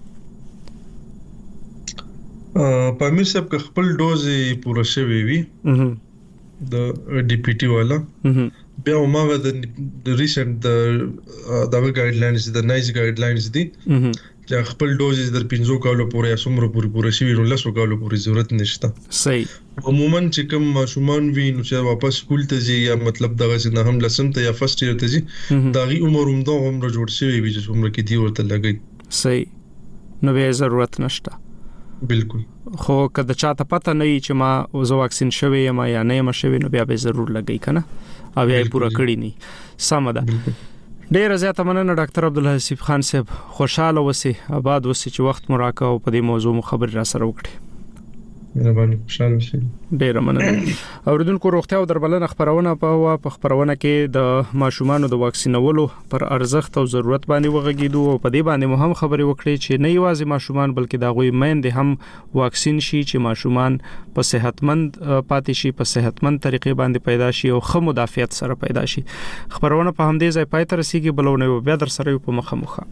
په امیر صاحب خپل ډوز پوره شوی وي د ډي پی ټي والا بیا موږ د ریسنت د ګایډلاینز د نایس ګایډلاینز دي چې خپل ډوز در 15 کالو پورې اسمره پوره شوی نو 10 کالو پورې ضرورت نشته صحیح عموما چې کوم ماشومان وي نو چې واپس سکول ته ځي یا مطلب دغه نه هم لسم ته یا فرست ایئر ته ځي دا غي عمر هم دا عمر جوړ شوی وي چې عمر کې دی ورته لګي صحیح نو به ضرورت نشته بالکل خو کله چاته پته نه چې ما زو واکسین شوی یا نه ما شوی نو بیا به ضرور لګی کنه او بیا پورا کړی نه سم ده ډیر زیاته مننه ډاکټر عبدالحسیب خان صاحب خوشاله وسی آباد وسی چې وخت مراکه او په دې موضوع خبر را سره وکړي مهرباني خوشاله شئ. ډیر مننه. اوریدونکو روغتیا او درملنه خبرونه په خبرونه کې د ماشومان د واکسینولو پر ارزښت او ضرورت باندې وغږیدو او په دې باندې هم خبرې وکړې چې نه یوازې ماشومان بلکې د غوي میندې هم واکسین شي چې ماشومان په صحتمند پاتې شي، په صحتمند طریقې باندې پیدا شي او ښه مدافعت سره پیدا شي. خبرونه په همدې ځای پای ته رسیدي، بلونه بیا در سره په مخه.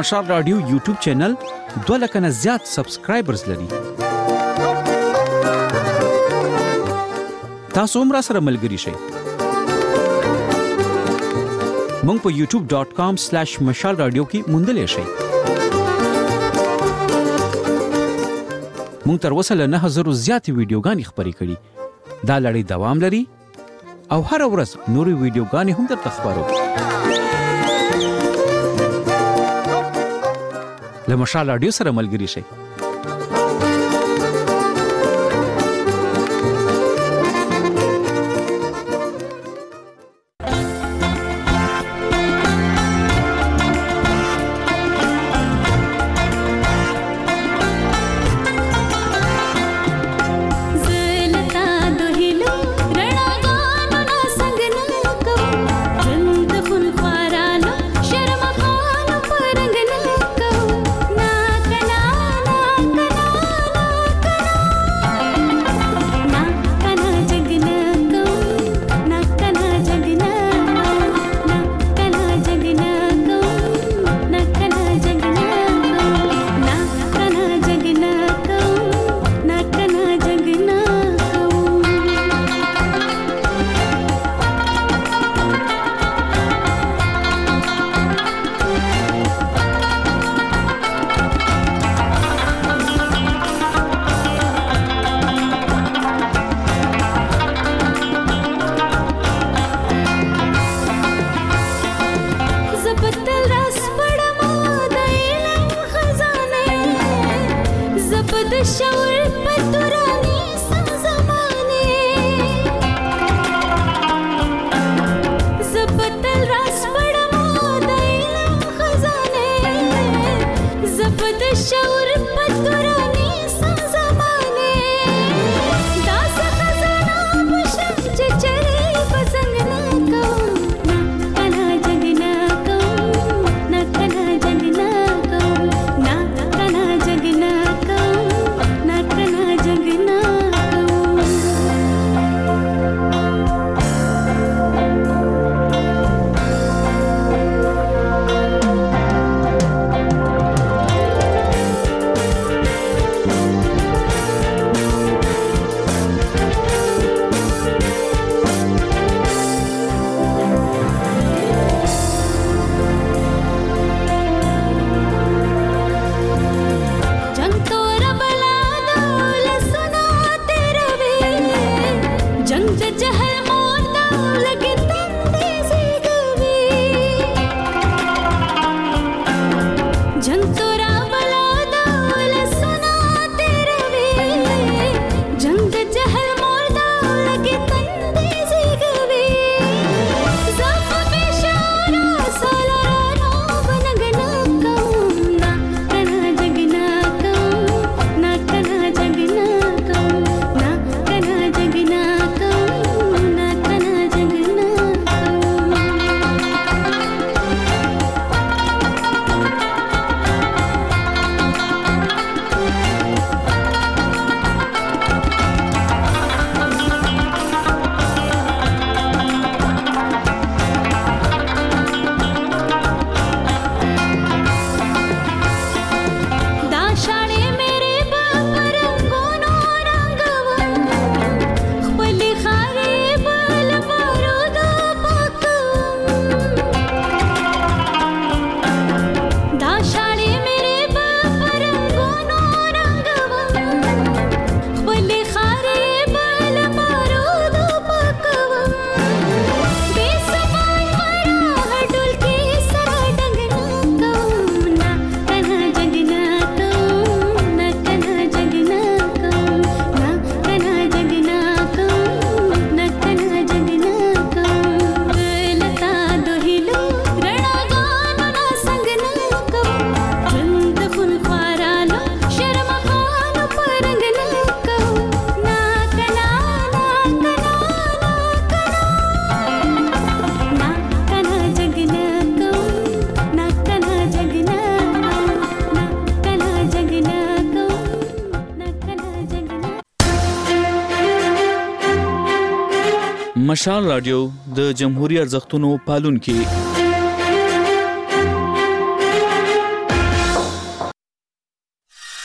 مشال رادیو یوټیوب چینل 2 لک نه زیات سبسکرایبرز لري. تاسو هم را سره ملګري شئ. مونږ په youtube.com/مشال رادیو کې موندلې شئ. مونږ تر اوسه له 9000 زیاتې ویډیوګانې خپرې کړي. دا لړۍ دوام لري او هر ورځ نورې ویډیوګانې هم درته خپرو. له مشال رادیو سره ملګري شئ. مشال رادیو د جمهوریت ارزښتونو پالونکي